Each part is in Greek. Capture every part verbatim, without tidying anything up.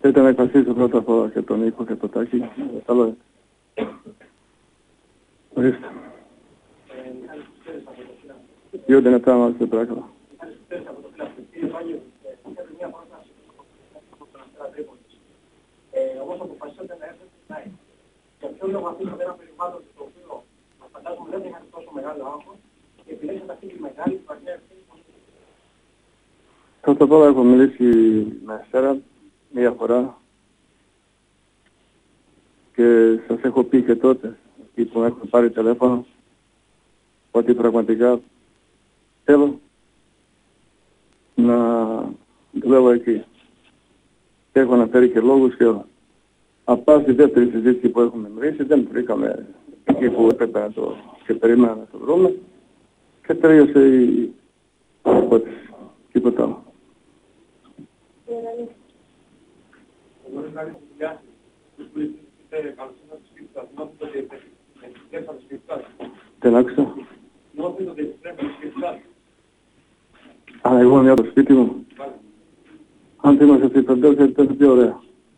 Θέλετε να εκφραστήσω πρώτα απ' όλα και τον Νίκο και τον Τάκη. Καλό. Ορίστε. Δύο λεπτά μας το πράγμα. Όμως αποφασίσατε να έρθετε στην ΑΕΚ. Για ποιο λόγο αφήσατε ένα περιβάλλον στο οποίο φαντάζομαι δεν είχατε τόσο μεγάλο άγχος και επιλέξατε αυτή τη μεγάλη βαθιά ευθύνη. Πρώτα απ' όλα έχω μιλήσει με εσένα μία φορά και σας έχω πει και τότε εκεί που έχω πάρει τηλέφωνο ότι πραγματικά θέλω να δουλεύω εκεί. Και έχω αναφέρει και λόγους και όλα. Απά στη δεύτερη συζήτηση που έχουμε μιλήσει δεν βρήκαμε εκεί που έπρεπε να το και περίμενα να το βρούμε και τελείωσε η υπόθεση. Τίποτα άλλο. Δεν άκουσα. Αλλά εγώ μια από το σπίτι μου. Αν θυμάσαι αυτή το τέλος, ήταν πιο ωραία.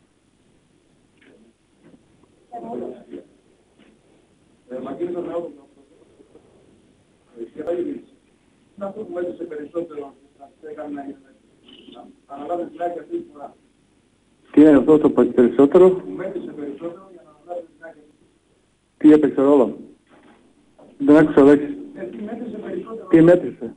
Είναι αυτό που μου έδωσε περισσότερο να έκανε να αναλάβει την άκρη αυτή τη φορά. Τι είναι αυτό το περισσότερο? Μου έδωσε περισσότερο για να αναλάβει την άκρη. Τι έπαιξε ρόλο? Δεν άκουσα λέξη. Τι μέτρησε?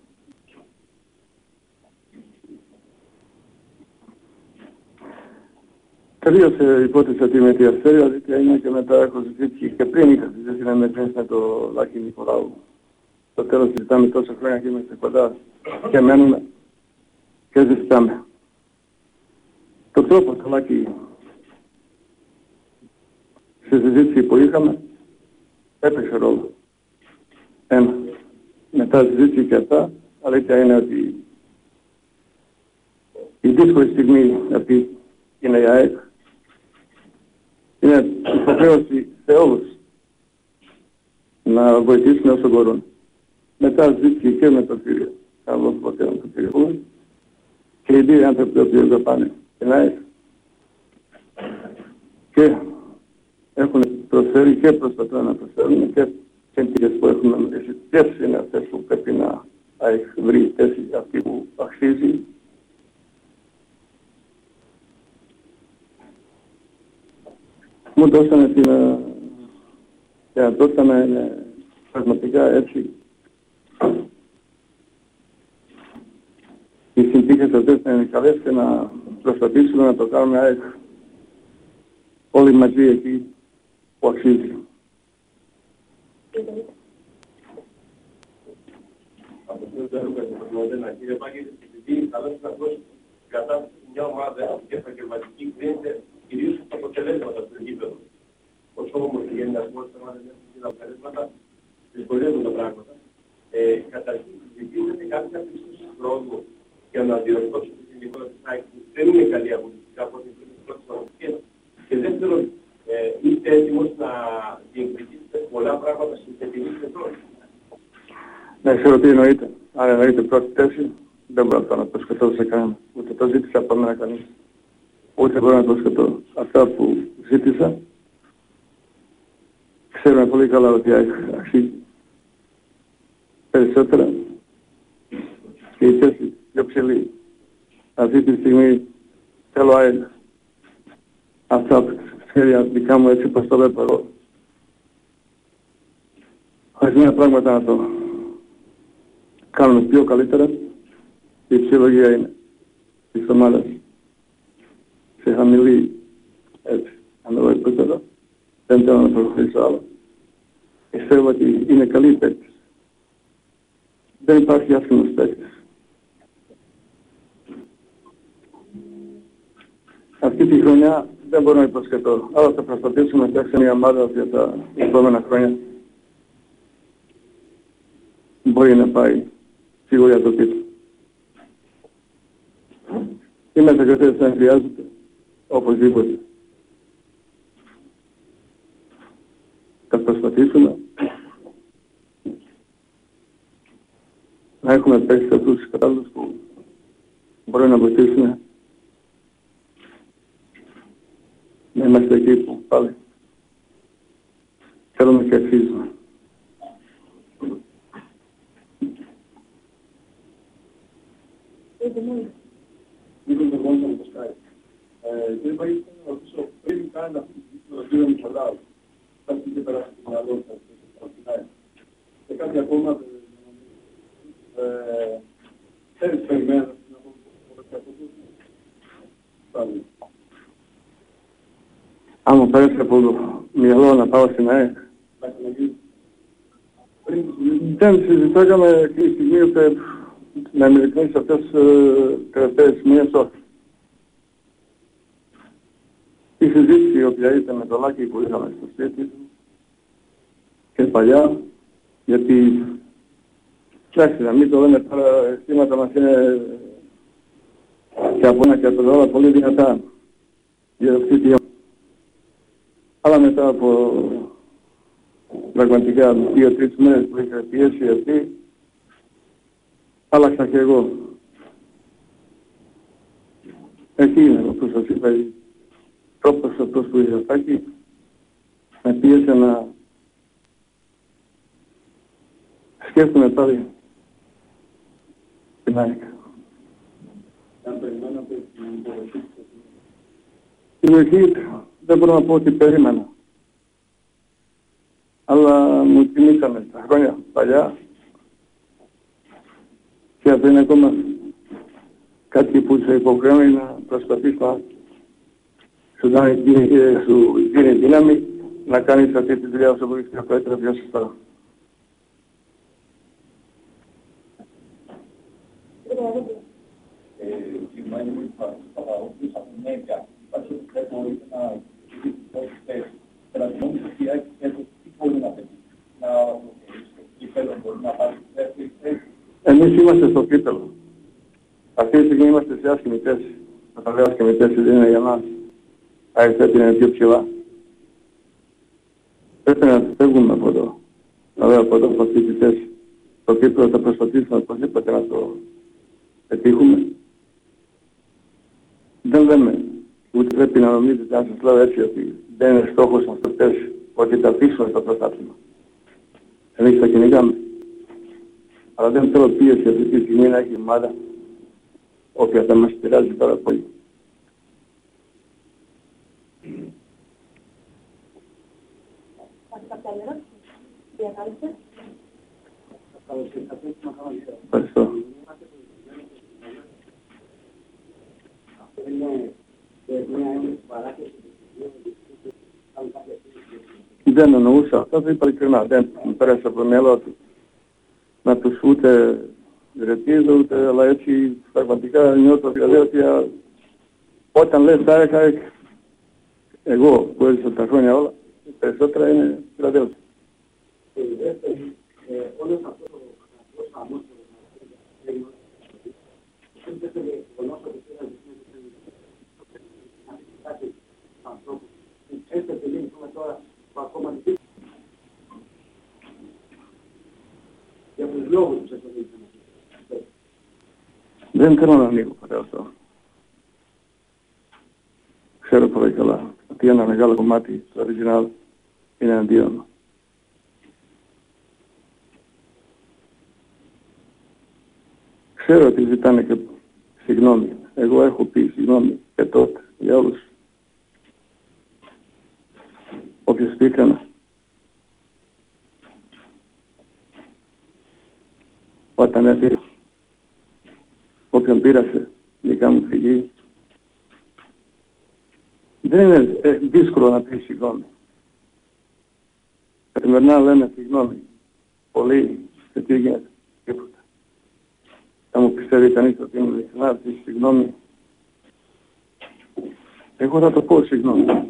Τελείωσε η υπόθεση ότι με τη Αστέρια, δηλαδή έγινε και μετά έχω συζήτηση και πριν είχα συζήτηση να με πίνεις με το Λάκη Νικολάου. Στο τέλος συζητάμε τόσα χρόνια και είμαστε κοντά και μένουμε και συζητάμε. Το τρόπο το Λάκη στη συζήτηση που είχαμε έπαιξε ρόλο. Ένα. Μετά συζήτηση και αυτά, αλήθεια είναι ότι η δύσκολη στιγμή αυτή είναι η ΑΕΚ. Είναι υποχρέωση σε όλους να βοηθήσουν όσο μπορούν. Μετά ζήτηκε και με τον κύριο Καλό Ποτέ, με τον κύριο Χούμ και οι δύο άνθρωποι που θα πάνε στην ΑΕΚ και έχουν προσφέρει και προσπαθούν να προσφέρουν και συνθήκες που έχουμε μιλήσει. Ποιες είναι αυτές που πρέπει να βρει θέση αυτή που αξίζει. Μου δώσανε την δυνατότητα να είναι πραγματικά έτσι. Οι συνθήκες αυτές να είναι καλές και να προσπαθήσουμε να το κάνουμε ΑΕΚ όλοι μαζί εκεί που αξίζει. Από αυτό το έργο κύριε Πάκη, επειδή καλώς να δώσει κατάσταση μια ομάδα και επαγγελματική κρίνεται κυρίως από τα αποτελέσματα του γήπεδου. Όσο όμως η γενιασμός της ομάδας δεν έχει τα αποτελέσματα, δυσκολεύουν τα πράγματα. Ε, καταρχήν, ζητήσετε κάποια πιστήση χρόνου για να διορθώσουν τη γενικότητα της ΑΕΚ που δεν είναι καλή αγωνιστικά από την πρώτη αγωνιστική. Και δεύτερον, ε, είστε έτοιμος να διεκδικήσετε πολλά πράγματα στην τεχνική σεζόν. Ναι, ξέρω τι εννοείται. Αν εννοείται πρώτη θέση, δεν μπορώ να το προσχετώ σε κανένα. Ούτε το ζήτησα από μένα κανείς. Ούτε μπορώ να προσχετώ. Αυτά που ζήτησα, ξέρουμε πολύ καλά ότι αξίζει περισσότερα και η θέση πιο ψηλή. Αυτή τη στιγμή θέλω ΑΕΚ. Αυτά τα σχέδια δικά μου έτσι πως το βλέπω εγώ. Ορισμένα πράγματα να το κάνουμε πιο καλύτερα. Η ψυχολογία είναι της ομάδας σε χαμηλή έτσι, αναλόγη επίπεδο. Δεν θέλω να προχωρήσω άλλο. Πιστεύω ότι είναι καλοί παίκτες. Δεν υπάρχει άσχημος παίκτες. Αυτή τη χρονιά δεν μπορώ να υποσχεθώ. Αλλά θα προσπαθήσουμε να φτιάξουμε μια ομάδα για τα επόμενα χρόνια. Μπορεί να πάει σίγουρα για το τίτλο. Οι μεταγραφές δεν χρειάζονται, οπωσδήποτε. Θα προσπαθήσουμε να έχουμε παίξει αυτούς τους κατάλληλους που μπορεί να βοηθήσουν να είμαστε εκεί που πάλι θέλουμε και αξίζουμε. Μήπως το μόνο το σκάει. Δεν υπάρχει να ρωτήσω πριν κάνει αυτή τον κύριο Μητσολάου. Κάτι και περάσει το μυαλό σας. Και κάτι ακόμα θέλεις περιμένω να πω Αν μου πέρασε από το μυαλό να πάω στην ΑΕΚ, δεν συζητάγαμε εκείνη τη στιγμή ούτε να είμαι ειλικρινής αυτές τις τελευταίες μήνες όχι. Η συζήτηση η οποία ήταν με το Λάκη που είχαμε στο σπίτι και παλιά, γιατί εντάξει να μην το λέμε τώρα, αισθήματα μας είναι και από ένα και από το άλλο πολύ δυνατά για αυτή τη. Αλλά μετά από πραγματικά δύο-τρεις μέρες που είχα πιέσει αυτή, άλλαξα και εγώ. Εκεί είναι όπως σας είπα, τρόπος αυτός που είχα φάκι, με πίεσε να σκέφτομαι πάλι την ΑΕΚ. Την λογική δεν μπορώ να πω ότι περίμενα. Αλλά μου τιμήσανε τα χρόνια παλιά και αυτό είναι ακόμα κάτι που σε υποχρεώνει να προσπαθείς να σου δίνει δύναμη να κάνεις αυτή τη δουλειά όσο μπορείς και καλύτερα πιο σωστά. Εμείς είμαστε στο κύπελλο. Αυτή τη στιγμή είμαστε σε άσχημη θέση. Θα τα λέω άσχημη θέση δεν είναι για μας. Άρα είναι πιο ψηλά. Πρέπει να φεύγουμε από εδώ. Να λέω από εδώ από αυτή τη θέση. Το κύπελλο θα προσπαθήσουμε οπωσδήποτε να το πετύχουμε. Δεν λέμε, ούτε πρέπει να νομίζετε, αν σας λέω έτσι, ότι δεν είναι στόχος μας το θέση, ότι θα αφήσουμε στο πρωτάθλημα. Εμείς θα κυνηγάμε. Αλλά δεν θέλω πίεση αυτή τη στιγμή να έχει ομάδα, όποια θα μας πειράζει πάρα πολύ. Ευχαριστώ. Δεν εννοούσα αυτό, το είπα ειλικρινά, δεν μου πέρασε από το μυαλό του να τους ούτε ρετίζω ούτε, αλλά έτσι πραγματικά νιώθω δηλαδή ότι όταν λες τα έκανα εγώ που έζησα τα χρόνια όλα, περισσότερα είναι Φιλαδέλφια. Όλος αυτός ο καθαρός χαμός δεν θέλει γεγονός ότι θέλει να κάτι ανθρώπους. Έτσι τελείωσαμε τώρα που ακόμα δεν για τους λόγους που σε τελείωσαμε. Δεν θέλω να ανοίγω ποτέ αυτό. Ξέρω πολύ καλά ότι ένα μεγάλο κομμάτι του original είναι αντίον μου. Ξέρω ότι ζητάνε και συγγνώμη. Εγώ έχω πει συγγνώμη και τότε για όλους. Όποιος τι έκανα. Όταν έφυγε, όποιον πήρασε, δικά μου φυγή. Δεν είναι ε, δύσκολο να πει συγγνώμη. Καθημερινά λέμε συγγνώμη. Πολύ και τι γίνεται. Τίποτα. Θα μου πιστεύει κανείς ότι είναι ειλικρινά αυτή συγγνώμη. Εγώ θα το πω συγγνώμη.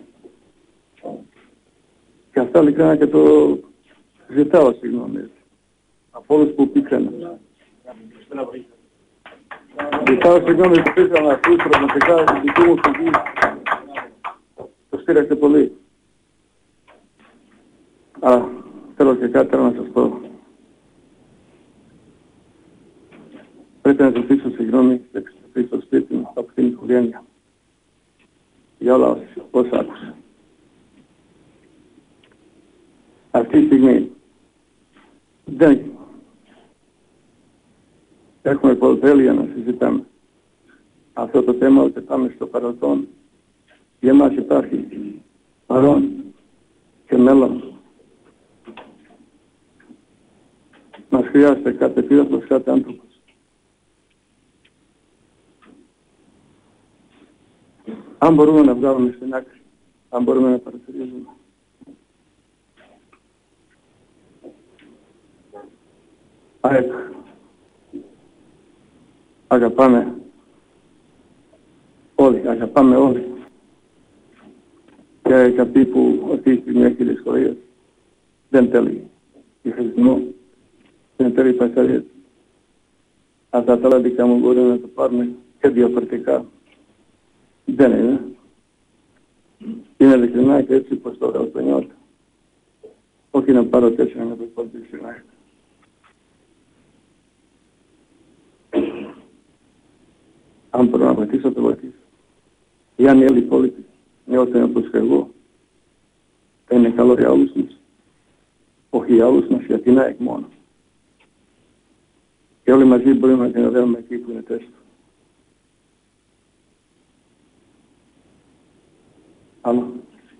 Και αυτά ειλικρινά και το ζητάω συγγνώμη. Από όλους που πήκανε. Ζητάω συγγνώμη που πήκα να ακούσει πραγματικά την δική μου φυγή. Το στήραξε πολύ. Αλλά θέλω και κάτι να σας πω. Πρέπει να ζητήσω συγγνώμη και επιστροφή στο σπίτι μου από την οικογένεια. για όλα όσα άκουσα. Αυτή τη στιγμή δεν έχουμε πολυτέλεια να συζητάμε αυτό το θέμα, ότι πάμε στο παρελθόν. Για εμάς υπάρχει παρόν και μέλλον. Μας χρειάζεται κάθε φίλος, κάθε άνθρωπος. Αν μπορούμε να βγάλουμε στην άκρη, αν μπορούμε να παρατηρήσουμε. ΑΕΚ, αγαπάμε όλοι, αγαπάμε όλοι. Και κάποιοι που αυτή τη στιγμή έχει δυσκολίες, δεν θέλει διχασμό, δεν θέλει πασαρίες. Αυτά τα λάδικα μου μπορεί να το πάρουμε και διαφορετικά. Δεν είναι. Είναι ειλικρινά και έτσι πως το το νιώθω. Όχι να πάρω τέσσερα να το πω ειλικρινά. Αν μπορώ να βοηθήσω, το βοηθήσω. Ή αν οι άλλοι υπόλοιποι νιώθουν όπως και εγώ, θα είναι καλό για όλους μας. Όχι για όλους μας, για την ΑΕΚ μόνο. Και όλοι μαζί μπορούμε να συνοδεύουμε εκεί που είναι τέστο. Άλλο.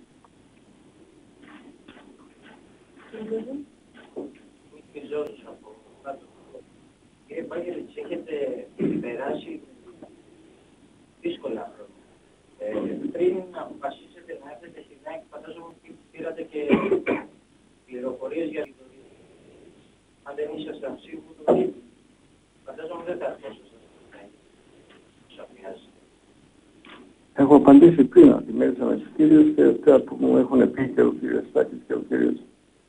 Κύριε Πάγγελη, έχετε περάσει δύσκολα χρόνια. Ε, πριν αποφασίσετε να έρθετε στην ΑΕΚ, φαντάζομαι ότι πήρατε και πληροφορίες για την ιστορία. Αν δεν ήσασταν σίγουροι, φαντάζομαι δεν θα έρθωσασταν στην ΑΕΚ. Σας αφιάζει. Έχω απαντήσει πριν ότι μίλησα με τους κύριους και αυτά που μου έχουν πει και ο κύριος Στάκης και ο κύριος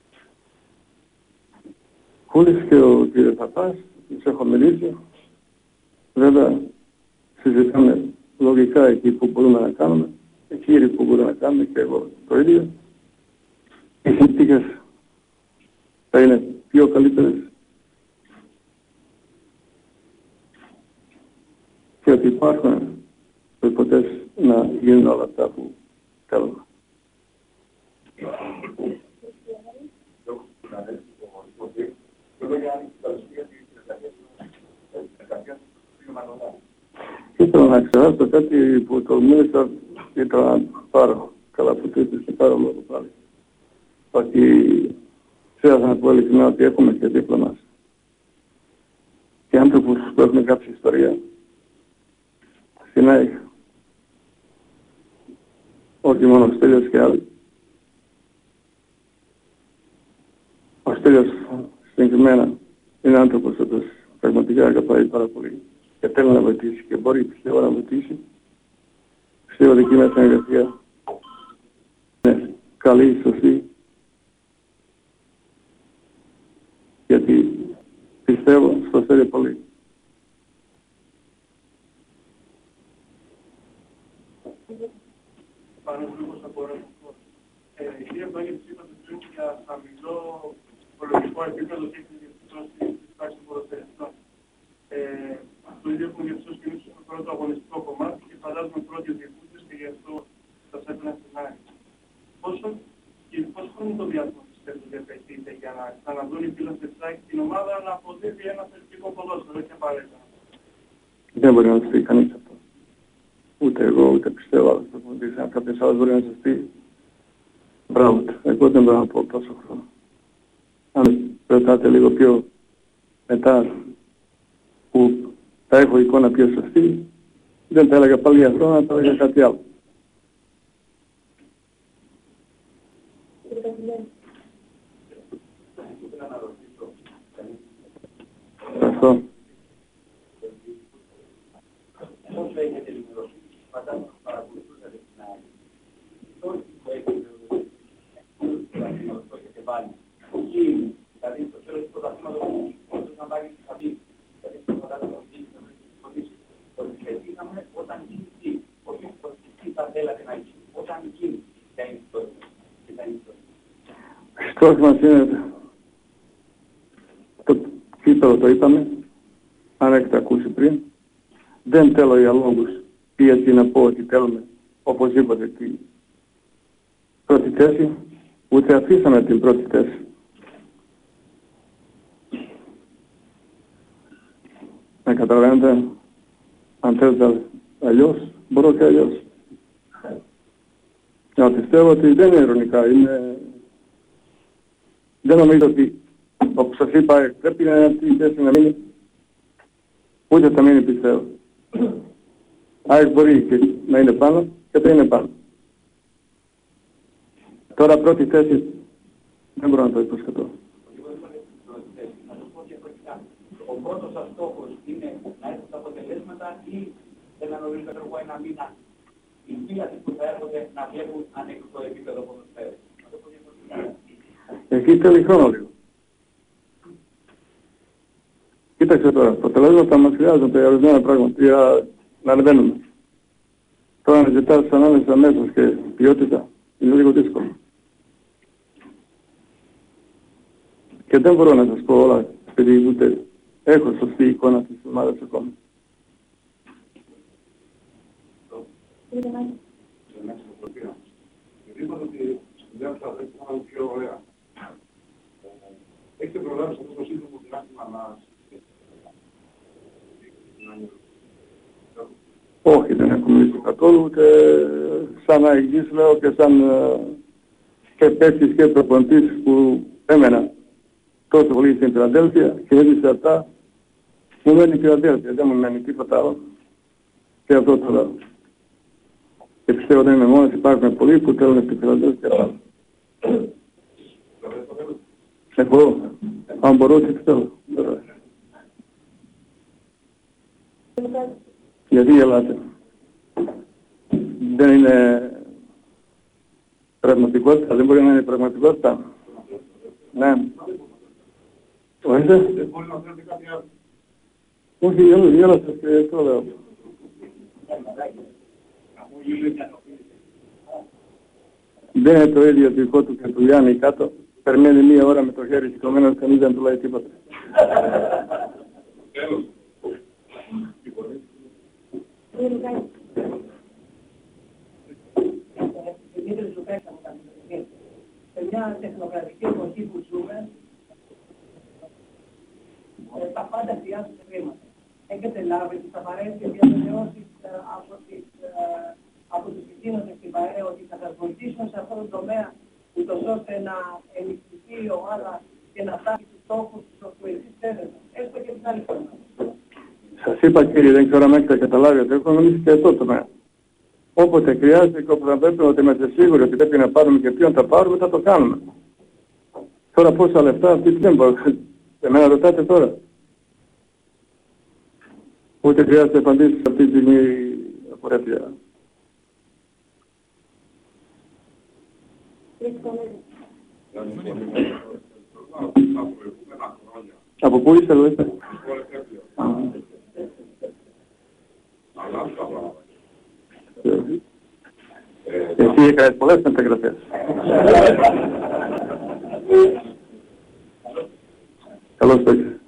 Χούλης και ο κύριος Παπάς, τους έχω μιλήσει. Βέβαια, συζητάμε λογικά εκεί που μπορούμε να κάνουμε, εκεί που μπορούμε να κάνουμε και εγώ το ίδιο. Οι συνθήκες θα είναι πιο καλύτερες και ότι υπάρχουν προϋποθέσεις να γίνουν όλα αυτά που θέλουμε. Ήθελα να ξεχάσω κάτι που το μίλησα και ήθελα να πάρω καλά που το ήθελα και πάρω λόγω πάλι. Ότι θέλω να πω ειλικρινά ότι έχουμε και δίπλα μας και άνθρωπους που έχουν κάποια ιστορία στην ΑΕΚ. Όχι μόνο ο Στέλιος και άλλοι. Ο Στέλιος συγκεκριμένα είναι άνθρωπος ο οποίος πραγματικά αγαπάει πάρα πολύ και θέλει να βοηθήσει και μπορεί πιστεύω να βοηθήσει. Πιστεύω ότι εκείνη η συνεργασία είναι καλή, σωστή, γιατί πιστεύω στο Στέλιο πολύ. Πάνω λίγο από ερώτημα. Κύριε Πάγγελη, είπατε πριν για χαμηλό οικολογικό επίπεδο και την διαπιστώση της τάξης των ποδοσφαιριστών. Το ίδιο έχουν διαπιστώσει και εμείς στο πρώτο αγωνιστικό κομμάτι και φαντάζομαι πρώτοι διεκούτες και γι' αυτό σας έπαιρνε στην ΑΕΚ. Πόσο χρόνο το διάστημα πιστεύετε ότι απαιτείται για να ξαναδούν οι φίλοι της ΑΕΚ την ομάδα να αποδίδει ένα θετικό ποδόσφαιρο, όχι απαραίτητα? Δεν μπορεί να το πει κανείς αυτό. Ούτε εγώ, ούτε πιστεύω άλλος προπονητής. Αν κάποιος άλλος μπορεί να σας πει, μπράβο του. Εγώ δεν μπορώ να πω τόσο χρόνο. Αν ρωτάτε λίγο πιο μετά που θα έχω εικόνα πιο σωστή, δεν θα έλεγα πάλι αυτό, αλλά θα έλεγα κάτι άλλο. Ευχαριστώ. Πώς έχετε ενημερωθεί, φαντάζομαι να παρακολουθούσατε την ΑΕΚ. Τώρα που έχετε το έχετε βάλει. Εκεί, δηλαδή στο τέλος του πρωταθλήματος, όντως να πάρει τη χαρτί. Δηλαδή στο φαντάζομαι ότι έχετε φροντίσει. Ότι πετύχαμε όταν γίνει, όχι ότι τι θα θέλατε να γίνει. Όταν γίνει, ποια είναι η ιστορία. Στόχος μας είναι το κύπελλο, το είπαμε, αν έχετε ακούσει πριν. Δεν θέλω για λόγους ή έτσι να πω ότι θέλουμε οπωσδήποτε την πρώτη θέση, ούτε αφήσαμε την πρώτη θέση. Με καταλαβαίνετε, αν θέλετε αλλιώς, μπορώ και αλλιώς. Να πιστεύω ότι δεν είναι ειρωνικά, είναι... Δεν νομίζω ότι, όπως σας είπα, πρέπει να αυτή η θέση να μείνει, ούτε θα μείνει πιστεύω. Άρα μπορεί και να είναι πάνω και θα είναι πάνω. Τώρα πρώτη θέση δεν μπορώ να το υποσκατώ. Ο πρώτος σας στόχος είναι να έρθουν τα αποτελέσματα ή ένα νωρίτερο ένα μήνα οι φύλακες που θα έρχονται να βλέπουν ανοιχτό επίπεδο ποδοσφαίρου. Εκεί θέλει χρόνο λίγο. Κοίταξε τώρα, αποτελέσματα μας χρειάζονται για ορισμένα πράγματα, για να ανεβαίνουμε. Τώρα να ζητάς ανάμεσες αμέσως και ποιότητα είναι λίγο δύσκολο. Και δεν μπορώ να σας πω όλα, επειδή ούτε έχω σωστή εικόνα της ομάδας ακόμα. Είπατε ότι στη δουλειά σας δεν ήταν πιο ωραία. Έχετε προλάβει σε αυτό το σύντομο διάστημα να... Όχι, δεν έχω μιλήσει καθόλου, ούτε σαν αηγής λέω και σαν και παίκτης και προπονητής που έμενα τόσο πολύ στην Φιλαδέλφια και έζησα αυτά, μου μένει η Φιλαδέλφια, δεν μου μένει τίποτα άλλο. Και αυτό το λέω. Και πιστεύω ότι είμαι μόνος, υπάρχουν πολλοί που θέλουν στη Φιλαδέλφια πάνω. Εγώ, αν μπορώ και θέλω. Γιατί γελάτε? Δεν είναι πραγματικότητα, δεν μπορεί να είναι πραγματικότητα. Ναι. Ορίστε. Όχι, γέλασες και το λέω. Δεν είναι το ίδιο δικό του και του Γιάννη κάτω. Περιμένει μία ώρα με το χέρι σηκωμένο, κανείς δεν του λέει τίποτα. Τέλος. Σε μια τεχνοκρατική εποχή που ζούμε, τα πάντα χρειάζονται χρήματα. Έχετε λάβει τις απαραίτητες διαβεβαιώσεις από, από τους συγκίνοντες στην ΠΑΕ ότι θα σας βοηθήσουν σε αυτό το τομέα, ούτως ώστε να ενισχυθεί η ομάδα και να φτάσει στους στόχους που εσείς θέλετε, έστω και την άλλη φορά. Σας είπα κύριε, δεν ξέρω αν έχετε καταλάβει ότι έχω μιλήσει και αυτό το τομέα. Όποτε χρειάζεται και όποτε πρέπει ότι είμαστε σίγουροι ότι πρέπει να πάρουμε και ποιον θα πάρουμε, θα το κάνουμε. Τώρα πόσα λεφτά αυτή δεν μπορώ. Εμένα ρωτάτε τώρα. Ούτε χρειάζεται απαντήσεις αυτή τη στιγμή απορρέφεια. Από πού είστε, λέτε? Εσύ έκανες πολλές μεταγραφές. Καλώς το έχεις.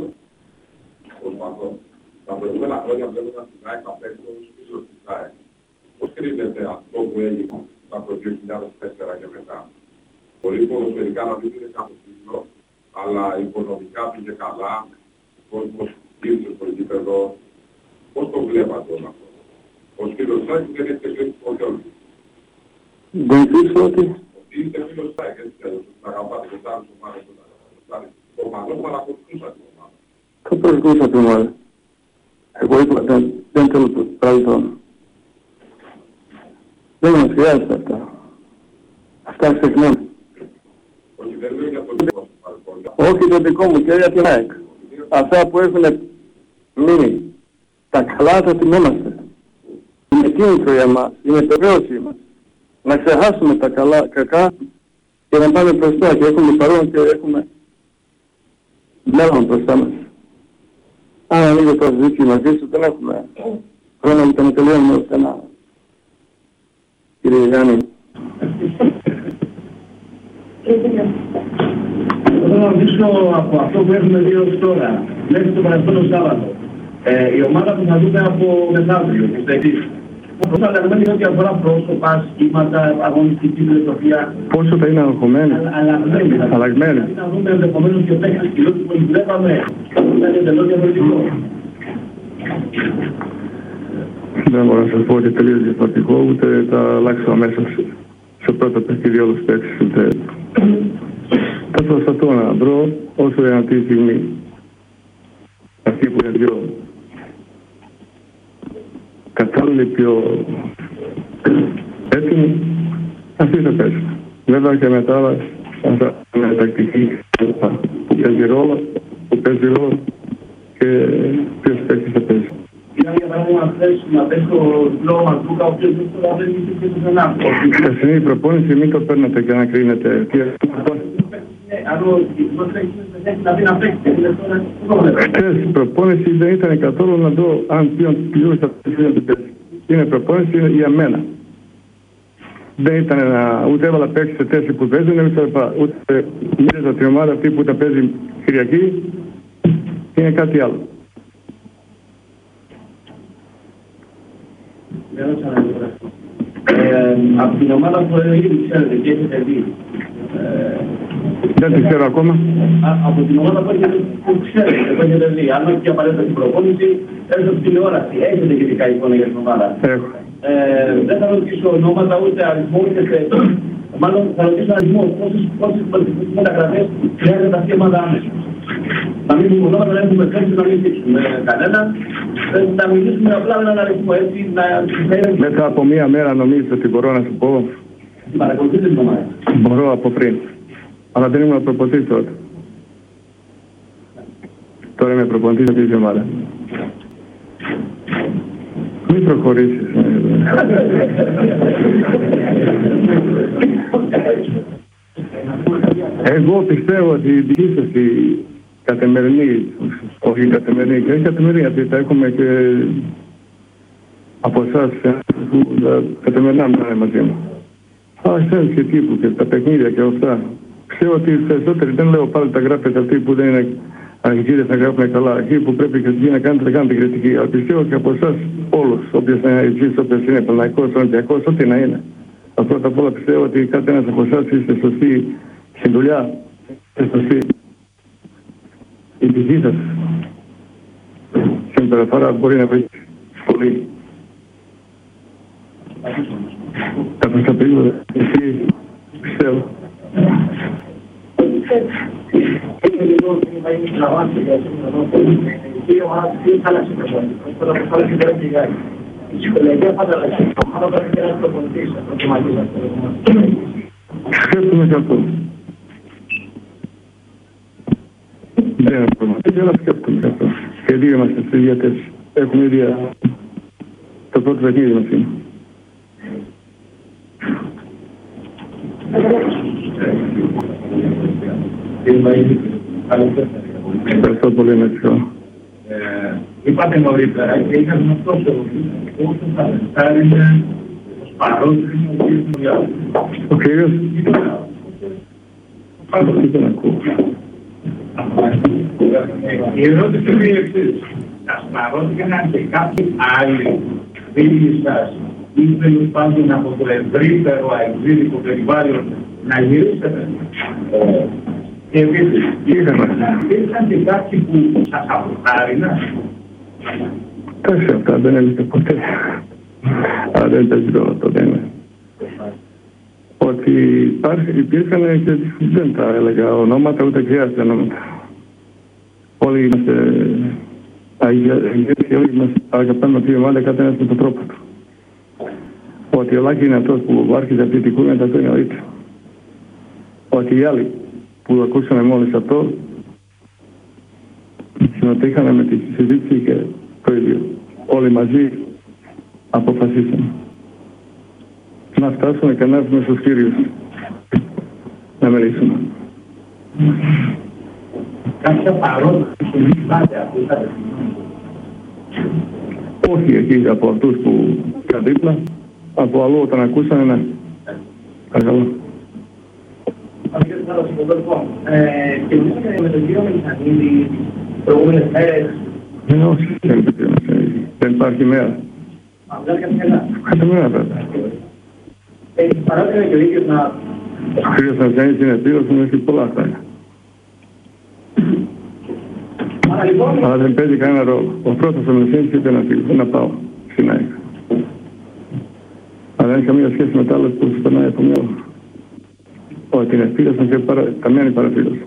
Τα προηγούμενα χρόνια βλέποντας την ΑΕΚ να παίξουν πίσω στην ΑΕΚ. Πώς κρίνεται αυτό που έγινε από το δύο χιλιάδες τέσσερα και μετά? Πολλοί ποδοσφαιρικά να μην είναι κάπου πίσω, αλλά οικονομικά πήγε καλά, ο κόσμος γύρισε στο γήπεδο. Πώς το βλέπατε όλο αυτό? Ο φίλος ΑΕΚ δεν έχετε κλείσει πολύ όλοι. Δεν πίσω ότι... Ότι είστε φίλος ΑΕΚ, έτσι τέλος, να αγαπάτε και τα άλλες ομάδες. Ο Μανός παρακολουθούσα την ομάδα. Θα παρακολουθούσα την ομάδα. Εγώ είπα, δεν, δεν θέλω το παρελθόν. Δεν μας χρειάζεται αυτά. Αυτά ξεχνάμε. Όχι, δεν λέω για το δικό σου παρελθόν. Όχι το δικό μου και για την ΑΕΚ. Αυτά που έχουν μείνει, τα καλά θα θυμόμαστε. Είναι κίνητρο για μας, είναι επιβεβαίωσή μας. Να ξεχάσουμε τα καλά, κακά και να πάμε μπροστά και έχουμε παρόν και έχουμε μέλλον μπροστά μας. Αν ανοίγω το συζήτηση μαζί σου, δεν έχουμε χρόνο να τον τελειώνουμε ως ένα. Κύριε Γιάννη. Θέλω να ρωτήσω από αυτό που έχουμε δει ως τώρα, μέχρι το παρελθόν Σάββατο. Ε, η ομάδα που θα δούμε από μεθαύριο, της Δεκής, αλλαγμένη ό,τι αφορά πρόσωπα, σχήματα, αγωνιστική φιλοσοφία. Πόσο θα είναι αγχωμένοι. Αλλαγμένοι. Δηλαδή να δούμε ενδεχομένως και παίκτες κυρίως που δουλεύαμε. Ήταν εντελώς διαφορετικό. Δεν μπορώ να σας πω ότι τελείως διαφορετικό, ούτε θα αλλάξω αμέσως σε πρώτο παιχνίδι όλους τους παίκτες, ούτε θα προσπαθώ να βρω όσο δυνατή στιγμή αυτοί που είναι πιο κατάλληλοι, πιο έτοιμοι, αυτοί θα παίζουν. Βέβαια και μετά θα είναι τακτική που παίζει ρόλο, που παίζει ρόλο και ποιος παίκτης θα παίζει. Για παράδειγμα, να πέσει το λόγο Αντρούκα, ο οποίος δεν είχε και τον άνθρωπο. Χθεσινή προπόνηση μην το παίρνετε και να κρίνετε. Χθες η προπόνηση δεν ήταν καθόλου να δω αν ποιον πλήρως θα παίξει. Είναι προπόνηση για μένα. Δεν ήταν να, ούτε έβαλα παίξει σε θέση που παίζουν, ούτε μίλησα την ομάδα αυτή που τα παίζει Κυριακή. Είναι κάτι άλλο. Ε, από την ομάδα που ήδη ξέρετε και έχετε δει. Ε, δεν τη ξέρω ακόμα. Α, από την ομάδα που, έχετε, που ξέρετε, που έχετε δει. Αν όχι απαραίτητα την προπόνηση, έρθετε στην τηλεόραση. Έχετε γενικά εικόνα για την ομάδα. Έχω. Ε, δεν θα ρωτήσω ονόματα ούτε αριθμό ούτε θέτω. Μάλλον θα ρωτήσω αριθμό. Πόσες μεταγραφές χρειάζεται αυτή η ομάδα άμεσα. Να μην πούμε ονόματα, να έχουμε θέση, να μην δείξουμε κανέναν. Να μιλήσουμε απλά με έναν αριθμό έτσι. Να... Μετά από μία μέρα νομίζω ότι μπορώ να σου πω. Την παρακολουθείτε την ομάδα. Μπορώ από πριν. Αλλά δεν ήμουν προπονητής τότε. Τώρα είμαι προπονητής αυτή τη ομάδα. Μην προχωρήσεις. Εγώ πιστεύω ότι η δική σας η καθημερινή, όχι η καθημερινή, και η καθημερινή, γιατί θα έχουμε και από εσάς που καθημερινά μιλάνε μαζί μου. Α, εσάς και τύπου και τα παιχνίδια και αυτά. Ξέρω ότι οι περισσότεροι, δεν λέω πάλι τα γράφετε αυτοί που δεν είναι αρχικοί, θα γράφουν καλά. Εκεί που πρέπει και να κάνετε, θα κάνετε κριτική. Αλλά πιστεύω και από εσάς όλους, όποιος είναι εσείς, όποιος είναι Παναθηναϊκός, Ολυμπιακός, ό,τι να είναι. Πρώτα απ' όλα πιστεύω ότι κάθε ένας από εσάς είστε σωστοί στην δουλειά, είστε σωστοί. Η δική σας συμπεριφορά μπορεί να βρει πολύ. Καθώς θα πει, εσύ πιστεύω. Η ψυχολογία πάντα αλλάζει. Αυτό πρέπει και ένας προπονητής. Σκέφτομαι και αυτό. Δεν είναι προπονητής, αλλά σκέφτομαι και αυτό. Και δύο είμαστε στις ίδιες θέσεις. Έχουμε ίδια το πρώτο παιχνίδι μας είναι. Ευχαριστώ πολύ, Μεξικό. Είπατε νωρίτερα και είχαμε αυτό το όσο θα είναι ως παρόντρινο ο κύριος Μουλιάδης. Ο κύριος. Πάντως τι δεν ακούω. Η ερώτηση είναι η εξής. Σας παρόντριναν και κάποιοι άλλοι φίλοι σας ή τέλος πάντων από το ευρύτερο αεξίδικο περιβάλλον να γυρίσετε. Και επίσης, ήρθαν και κάποιοι που σας αποθάρρυναν. Εντάξει, αυτά δεν έλεγε ποτέ. Αλλά δεν παίζει ρόλο, το δεν είναι. Ότι υπήρχαν και δεν τα έλεγα ονόματα, ούτε χρειάζεται ονόματα. Όλοι είμαστε αγίες και όλοι μας αγαπάμε αυτή η ομάδα κάθε ένας με τον τρόπο του. Ότι ο Λάκη είναι αυτός που άρχισε αυτή την κούνια, αυτό είναι αλήθεια. Ότι οι άλλοι που ακούσαμε μόλις αυτό συμμετείχαμε με τη συζήτηση και το ίδιο. Όλοι μαζί αποφασίσαμε να φτάσουμε και να έρθουμε στους κύριους να μιλήσουμε. Κάποια παρόλα που μην πάτε από τα όχι εκεί από αυτούς που ήταν δίπλα, από αλλού όταν ακούσανε, ναι. Παρακαλώ. Και μιλήσατε με τον κύριο Μελισσανίδη τις προηγούμενες μέρες. Ναι, όχι, δεν υπάρχει μέρα. Μιλάς για την Ελλάδα. Καθημερινά βέβαια. Παράδειγμα και ο ίδιος να... Ο κύριος Αρσένης είναι φίλος μου, έχει πολλά χρόνια. Αλλά δεν παίζει κανένα ρόλο. Ο πρώτος ο Μεσίνης είπε να φύγω, να πάω στην ΑΕΚ. Αλλά δεν έχει καμία σχέση με τα άλλα που σου περνάει από μυαλό. Ότι είναι φίλος μου και παρα... καμία είναι παραφίλος.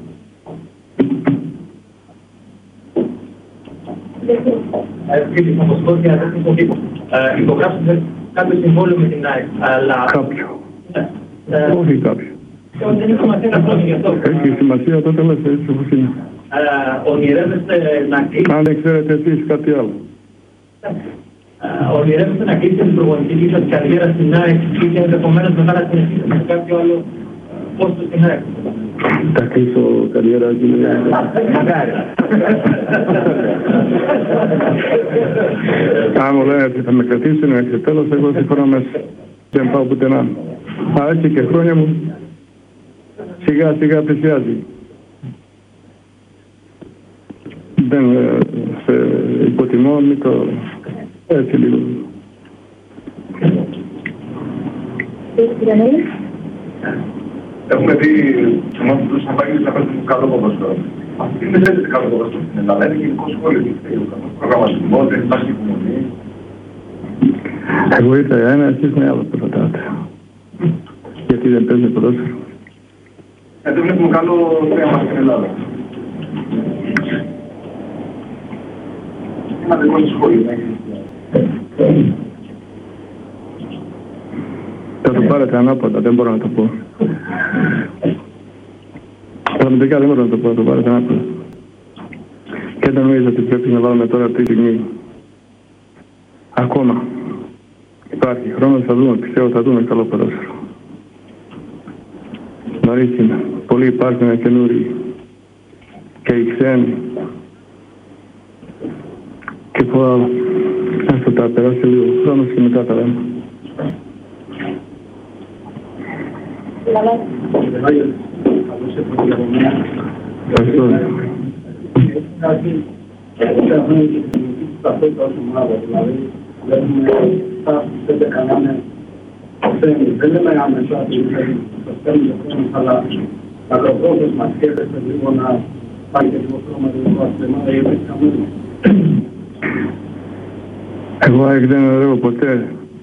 Κύριε Παπαστόρη, για να δώσουμε τύπο. Υπογράψετε κάποιο συμβόλαιο με την ΑΕΚ, αλλά... Κάποιο. Όχι κάποιο. Δεν έχει σημασία να πρόκειται γι' αυτό. Έχει σημασία τότε λες έτσι όπως είναι. Ονειρεύεστε να κλείσετε... Αν δεν ξέρετε εσείς κάτι άλλο. Ονειρεύεστε να κλείσετε την προπονητική λίστα της καριέρας στην ΑΕΚ και ενδεχομένως μετά να συνεχίσετε με κάποιο άλλο πόστο στην ΑΕΚ. Θα κλείσω καριέρα και είναι... Μακάρι. Αν μου λένε ότι θα με κρατήσουν μέχρι τέλος, εγώ συμφωνώ μέσα. Δεν πάω πουθενά. Α, έτσι και χρόνια μου σιγά σιγά πλησιάζει. Δεν σε υποτιμώ, μη το έτσι λίγο. Έχουμε δει σε εμάς τους απαγγείλεις να παίζουν καλό ποδόσφαιρο. Αυτή δεν παίζεται καλό ποδόσφαιρο στην Ελλάδα, είναι γενικό σχόλιο. Προγραμματισμό, δεν υπάρχει υπομονή. Εγώ ήρθα για ένα, εσείς με άλλο που ρωτάτε. Γιατί δεν παίζει ποδόσφαιρο. Ε, δεν βλέπουμε καλό θέμα στην Ελλάδα. Ένα δικό σας σχόλιο. Θα το πάρετε ανάποδα, δεν μπορώ να το πω. Πραγματικά δεν μπορώ να το πω, θα το πάρετε ανάποδα. Και δεν νομίζω ότι πρέπει να βάλουμε τώρα αυτή τη στιγμή. Ακόμα υπάρχει χρόνος, θα δούμε, πιστεύω θα δούμε καλό ποδόσφαιρο. Νωρίς είναι. Πολλοί υπάρχουν καινούριοι και οι ξένοι και πολλά άλλα. Αυτό θα περάσει λίγο χρόνος και μετά τα λέμε. Ευχαριστώ. Δεν λέμε άμεσα ότι το στέλνει το χρόνο, αλλά μακροπρόθεσμα μας σκέφτεται λίγο να πάει και λίγο χρόνο με το θέμα, γιατί καμία. Εγώ δεν ονειρεύω ποτέ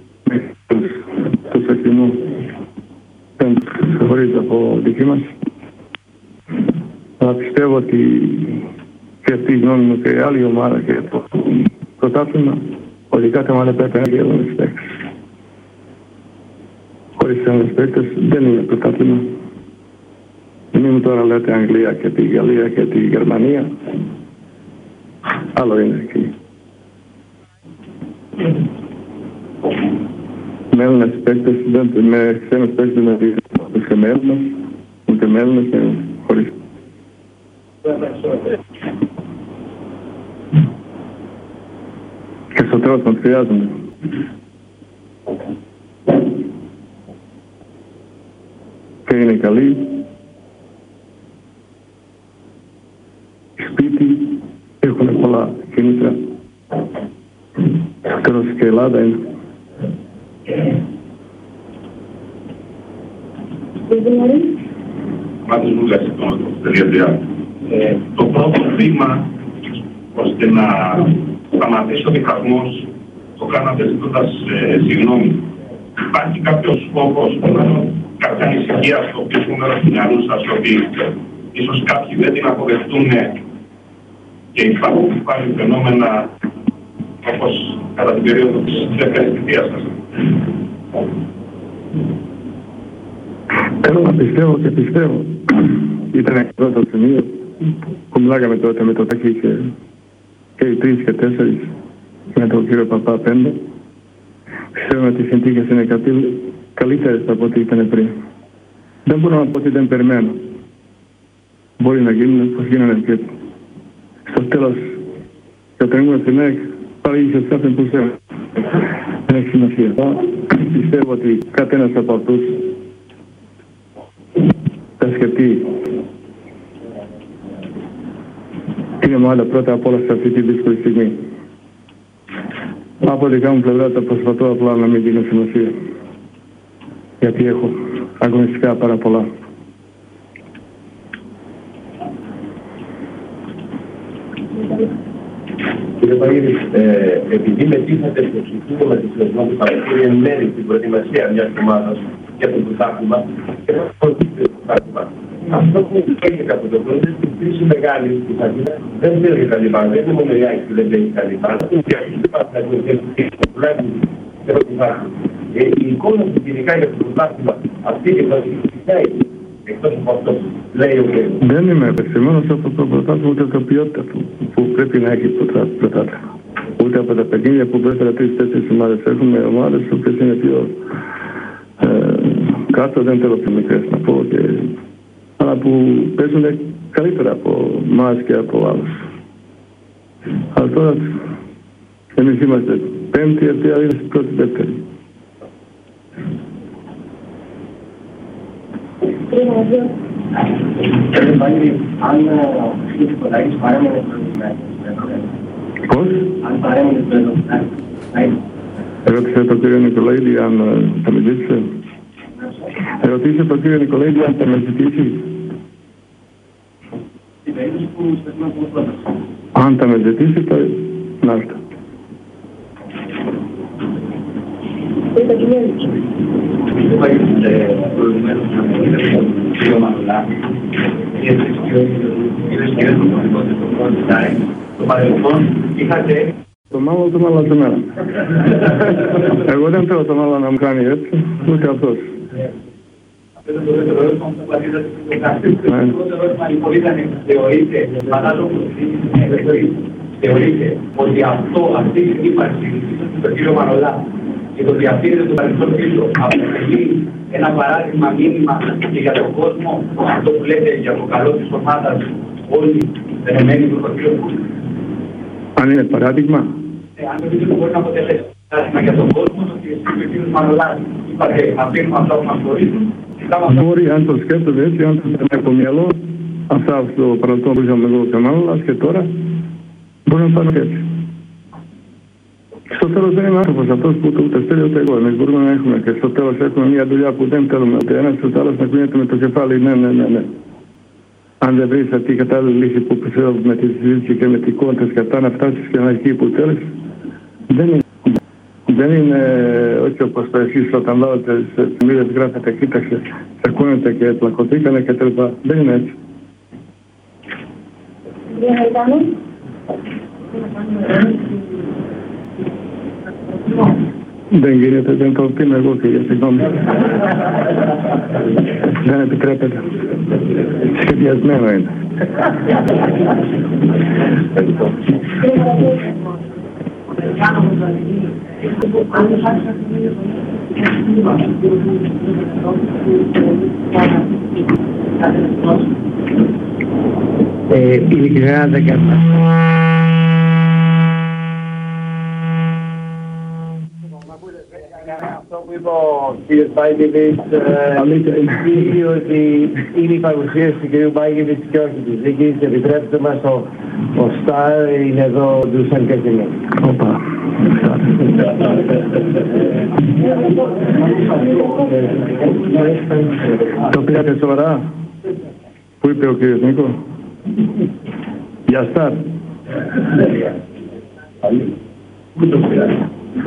τους εθνικούς. Δεν τους χωρίζω από δική μας. Αλλά πιστεύω ότι και αυτή η γνώμη μου και η άλλη ομάδα και το πρωτάθλημα, ότι κάθε ομάδα πρέπει να γίνουν τις παίκτες. Χωρίς τις παίκτες δεν είναι πρωτάθλημα. Μην τώρα λέτε Αγγλία και τη Γαλλία και τη Γερμανία. Άλλο είναι εκεί. Μέλλονες παίκτες, με ξένους παίκτες δεν δίνουν ούτε μέλλονες, ούτε μέλλονες, χωρίς. Και στο τέλος μας χρειάζονται. Και είναι καλοί. Σπίτι, έχουν πολλά κίνητρα. Στο τέλος και η Ελλάδα είναι. Μάτιος Βούλγας, το πρώτο βήμα ώστε να σταματήσει ο διχασμός το κάνατε ζητώντας ε, συγγνώμη. Υπάρχει κάποιος φόβος, κάποια ανησυχία στο οποίο μέρος του μυαλού σας ότι ίσως κάποιοι δεν την αποδεχτούν και υπάρχουν πάλι φαινόμενα όπως κατά την περίοδο της δεύτερης θητείας σας. Θέλω να πιστεύω και πιστεύω. Ήταν εδώ το σημείο που μιλάγαμε τότε με το Ταχύ και, και οι τρεις και τέσσερις με τον κύριο Παπά πέντε. Πιστεύω ότι οι συνθήκες είναι καλύτερες από ό,τι ήταν πριν. Δεν μπορώ να πω ότι δεν περιμένω. Μπορεί να γίνουν όπως γίνανε και στο τέλος και όταν ήμουν στην ΑΕΚ πάλι είχες κάποιον που σε δεν έχει σημασία. Πιστεύω ότι κάθε ένας από αυτούς θα σκεφτεί την ομάδα πρώτα απ' όλα σε αυτή τη δύσκολη στιγμή. Από δικά μου πλευρά τα προσπαθώ απλά να μην δίνω σημασία. Γιατί έχω αγωνιστικά πάρα πολλά. Κύριε Παγίδη, ε, επειδή μετήχατε στο ψηφίδωμα της Εθνικής του Παρασκευή εν μέρη στην προετοιμασία μιας ομάδας για το πρωτάθλημα και να προτείνετε το πρωτάθλημα, αυτό που έγινε από το πρώτο είναι στην κρίση μεγάλη που θα γίνει, δεν θέλει καλή πάρα, δεν είναι μόνο η Άκη που δεν θέλει καλή πάρα, δεν υπάρχει να βοηθήσει τουλάχιστον σε ό,τι υπάρχει. Η εικόνα του γενικά για το πρωτάθλημα αυτή και θα συνεχίσει εκτός από αυτό λέει ο Κέλλος. Δεν είμαι επεξημένος από το πρωτάθλημα ούτε από ποιότητα που, που πρέπει να έχει το πρωτάθλημα. Ούτε από τα παιχνίδια που πρέπει να τρεις-τέσσερις ομάδες. Έχουμε ομάδες που είναι πιο ε, κάτω, δεν θέλω πιο μικρές να πω, και, αλλά που παίζουν καλύτερα από εμάς και από άλλους. Αλλά τώρα εμείς είμαστε πέμπτη, αυτή άλλη είναι στην πρώτη δεύτερη. Κύριε Παγίδη, αν ο Νικολάκης παρέμενε Πώς? αν παρέμενε στο Ευρωπαϊκό, Ερώτησε τον κύριο Νικολαίδη αν θα με ζήτησε. Ερωτήσε τον κύριο Νικολαίδη αν θα με ζητήσει. στην περίπτωση που σταθούμε από πρώτα. Αν θα με ζητήσει, θα να έρθω. Κύριε Παγίδη, προηγουμένως να μου πείτε δύο Μανολά και εσείς κύριες και κύριες νομοτικότητες το πρώτο time, το παρελθόν είχατε... Το μάλλον τον άλλαζε μέρα. Εγώ δεν θέλω τον άλλο να μου κάνει έτσι, ούτε αυτός. Αυτό είναι το δεύτερο ερώτημα που πατήσατε στο καθήκον. Το πρώτο ερώτημα λοιπόν ήταν, θεωρείτε, φαντάζομαι ότι θεωρείτε ότι αυτό, αυτή η ύπαρξη του κύριο Μανολά και το διατήρησε του παρελθόν πίσω αποτελεί ένα παράδειγμα μήνυμα και για τον κόσμο, αυτό που λέτε για το καλό της ομάδας, όλοι ενωμένοι προς τον κύριο Κούλη. Αν είναι παράδειγμα. Ε, αν το πείτε μπορεί να αποτελέσει παράδειγμα για τον κόσμο, ότι εσείς και ο κύριος Μανολάς είπατε, αφήνουμε αυτά που μας χωρίζουν. Μπορεί, αν το σκέφτονται έτσι, αν το σκέφτονται από μυαλό, αυτά στο παρελθόν που είχαμε εγώ και Μανολάς και τώρα, μπορεί να πάνε έτσι. Στο τέλος δεν είμαι άνθρωπος αυτός που ούτε θέλει ούτε εγώ. Εμείς μπορούμε να έχουμε και στο τέλος έχουμε μια δουλειά που δεν θέλουμε ούτε ένας ούτε άλλος να κουνιέται με το κεφάλι. Ναι, ναι, ναι, ναι. Αν δεν βρεις αυτή η κατάλληλη λύση που πιστεύω με τη συζήτηση και με την κόντες και αυτά να φτάσεις και να εκεί που θέλεις, δεν είναι, δεν είναι όχι όπως το εσείς όταν βάλετε σε εφημερίδες γράφετε κοίταξε, τσακώνετε και πλακωθήκανε και τέλος. Δεν είναι έτσι. Δεν γίνεται, δεν το πίνω εγώ και για συγγνώμη. Δεν επιτρέπεται. Σχεδιασμένο είναι. Ε, ειλικρινά δεν κάνω. Αυτό που είπε ο κ. Μπάγκεβιτς είναι ότι είναι η παρουσίαση του κ. Μπάγκεβιτς και όχι της δίκης. Επιτρέψτε μας, ο, ο Σταρ είναι εδώ Ντούσαν Καζινό. Όπα. Το πήρατε σοβαρά. Πού είπε ο κ. Νίκο? Για Σταρ. Πού το πήρατε?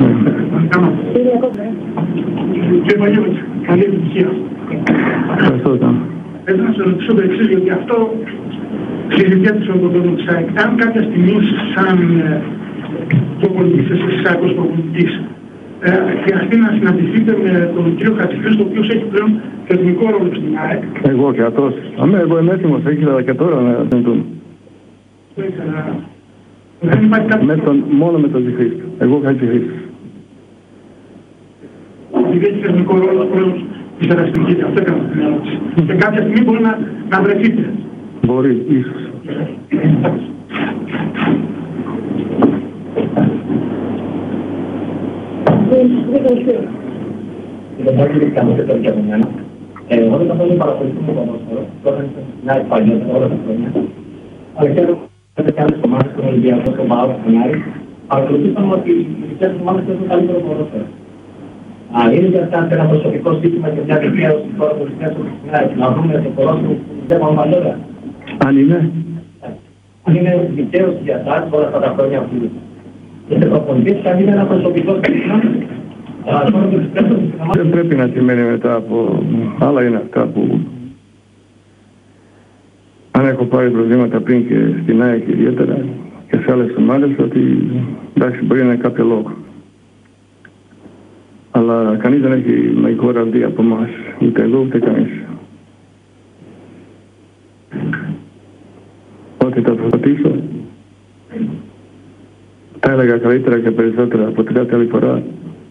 Κύριε Παγίδη, καλή επιτυχία. Ευχαριστώ. Θέλω να σας ρωτήσω το εξής, γιατί αυτό συζητιέται στον κόσμο της ΑΕΚ. Αν κάποια στιγμή σαν προπονητής, εσείς ΑΕΚΟς προπονητής, χρειαστεί να συναντηθείτε με τον κύριο Χατζηχρήστο, ο οποίος έχει πλέον θεσμικό ρόλο στην ΑΕΚ. Εγώ και αυτός. Αμέ, εγώ είμαι έτοιμος, ήθελα και τώρα να συναντηθούμε. Δεν υπάρχει κάποιο... Μόνο με τον Χατζηχρήστο. Εγώ Χατζηχρήστος. Επειδή έχει θεσμικό ρόλο πλέον της εραστικής, αυτό έκανα την ερώτηση. Και κάποια στιγμή μπορεί να, να βρεθείτε. Μπορεί, ίσως. Δεν μπορεί να κάνετε το για μένα. Εγώ δεν θα θέλω να παρακολουθούμε το ποδόσφαιρο. Τώρα είναι μια παλιότερα όλα τα χρόνια. Αλλά ξέρω ότι κάνεις κομμάτι στον Ολυμπιακό, στον Πάο, στον Άρη. Ακολουθήσαμε ότι οι δικές του ομάδες παίζουν καλύτερο ποδόσφαιρο. Α, είναι για αυτά ένα προσωπικό σύστημα και μια δικαίωση τώρα που ρυθμίσει να βρούμε το ποδόσφαιρο που βλέπαμε παλιότερα. Αν είναι. Αν είναι δικαίωση για εσάς όλα αυτά τα χρόνια που είστε προπονητής, αν είναι ένα προσωπικό σύστημα, δεν πρέπει να σημαίνει μετά από άλλα είναι αυτά που αν έχω πάρει προβλήματα πριν και στην ΑΕΚ ιδιαίτερα και σε άλλες ομάδες ότι εντάξει μπορεί να είναι κάποιο λόγο. Αλλά κανείς δεν έχει μαγικό ραντί από εμάς, ούτε εγώ ούτε κανείς. Ότι θα προσπαθήσω, τα έλεγα καλύτερα και περισσότερα από την κάθε άλλη φορά.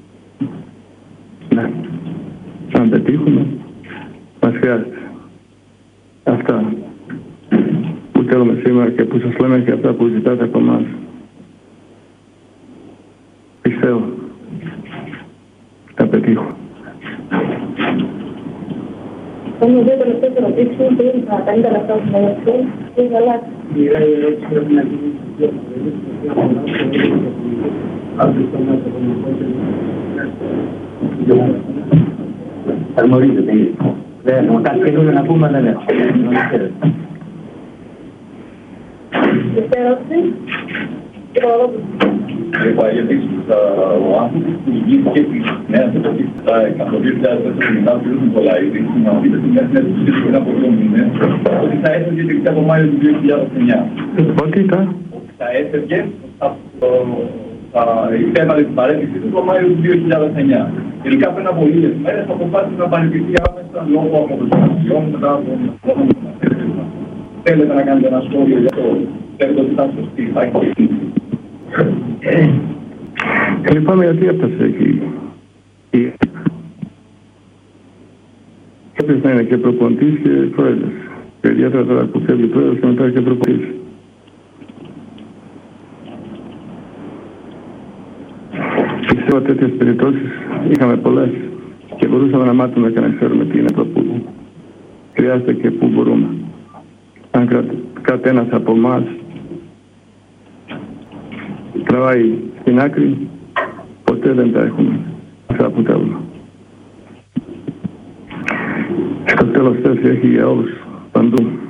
Ναι, αν πετύχουμε, μας χρειάζεται. Αυτά που θέλουμε σήμερα και που σας λέμε και αυτά που ζητάτε από εμάς. Πιστεύω, θα πετύχω. Έχουμε δύο τελευταίες ερωτήσεις πριν τα καλύτερα λεπτά που θα έρθουν και η αλλάξει. Η ερώτηση πρέπει να γίνει στις δύο θα γνωρίζετε ήδη. Δεν έχουμε κάτι καινούριο να πούμε, δεν έχω. Τελευταία ερώτηση. Λοιπόν, γιατί ο άνθρωπος που ηγήθηκε της νέας εποχής από το δύο χιλιάδες τέσσερα μετά ο κ. Νικολαίδη, να πείτε στην μια συνέντευξη πριν από δύο μήνες, ότι θα έφευγε τελικά το Μάιο του δύο χιλιάδες εννιά. Ότι ήταν. Ότι θα έφευγε, θα υπέβαλε την παρέτηση του το Μάιο του δύο χιλιάδες εννιά. Τελικά πριν από λίγες μέρες αποφάσισε να παραιτηθεί άμεσα λόγω αποδοσιασιών μετά από τον θέλετε να κάνετε ένα σχόλιο για το θέλετε ότι θα σωστή, θα έχει. Λυπάμαι γιατί έφτασε εκεί. Κάποιος να είναι και προπονητής και πρόεδρος. Και ιδιαίτερα τώρα που φεύγει πρόεδρος και μετά και προπονητής. Πιστεύω τέτοιες περιπτώσεις είχαμε πολλές και μπορούσαμε να μάθουμε και να ξέρουμε τι είναι το που χρειάζεται και που μπορούμε. Αν κάθε ένας από εμάς τραβάει στην άκρη, ποτέ δεν τα έχουμε αυτά που θέλουμε. Στο τέλος θέση έχει για όλους παντού.